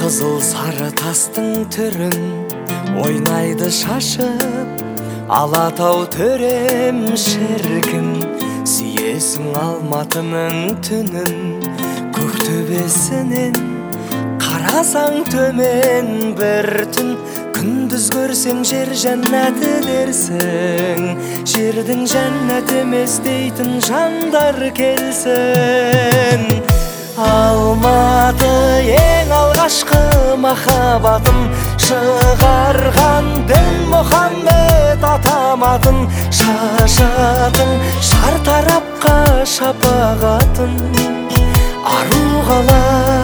Қызыл сары тастың түрін ойнайды шашып, Алатау төрем шіркін, сүйесің Алматының түнін. Көк төбесінен қарасаң төмен бір түн, күндіз көрсең жер жәннаты дерсің. Жердің жәннат емес дейтін жандар келсін. Алматы ең алғашқы махаббатым, шығарған Дінмұхаммед атаматын. Шашатын шартарапқа шапағатын, ару қала.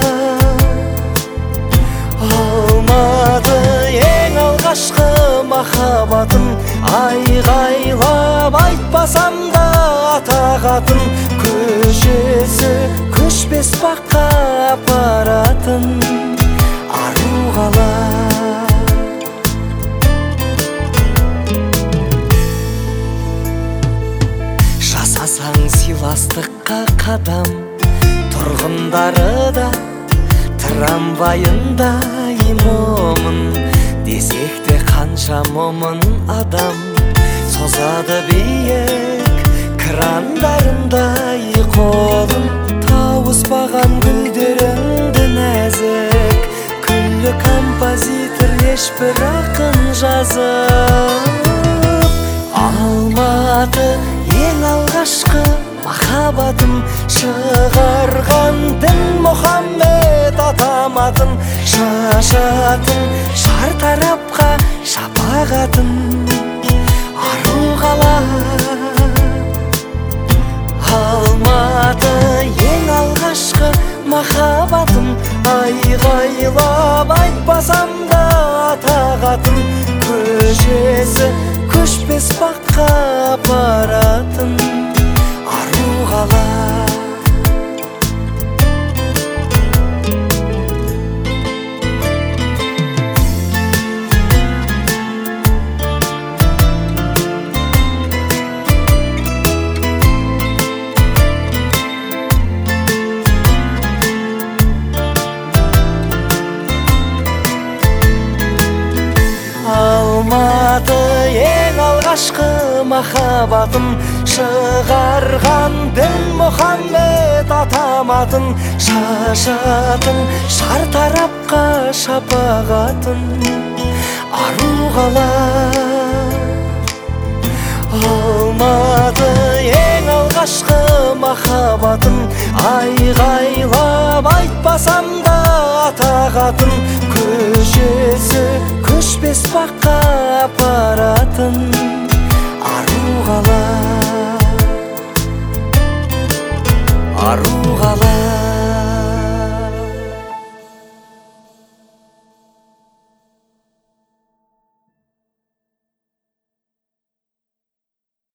Алматы ең алғашқы махаббатым, айғайлап айтпасам да атағатын. Көшесі көшпес баққа апаратын, ару қала. Жасасаң сыйластыққа қадам, тұрғындары да трамвайындай момын. Десек те қанша момын адам, созады биік крандарындай қолын. Тауыспаған гүлдеріңді нәзік, күллі композитор ешбір ақын жазып. Алматы ең алғашқы махаббатым, шығарған Дінмұхаммед атаматын. Шашатын шартарапқа шапағатын, ару қала. Алматы ең алғашқы махаббатым, айғайлап айтпасам да атағатын. Көшесі көшпес баққа апаратын, ару қала. Алматы ең алғашқы махаббатым, шығарған Дінмұхаммед атаматын. Шашатын шартарапқа шапағатын, ару қала. Алматы ең алғашқы махаббатым, айғайлап айтпасам да атағатын. Көшесі көшпес баққа апаратын, ару қала. Ару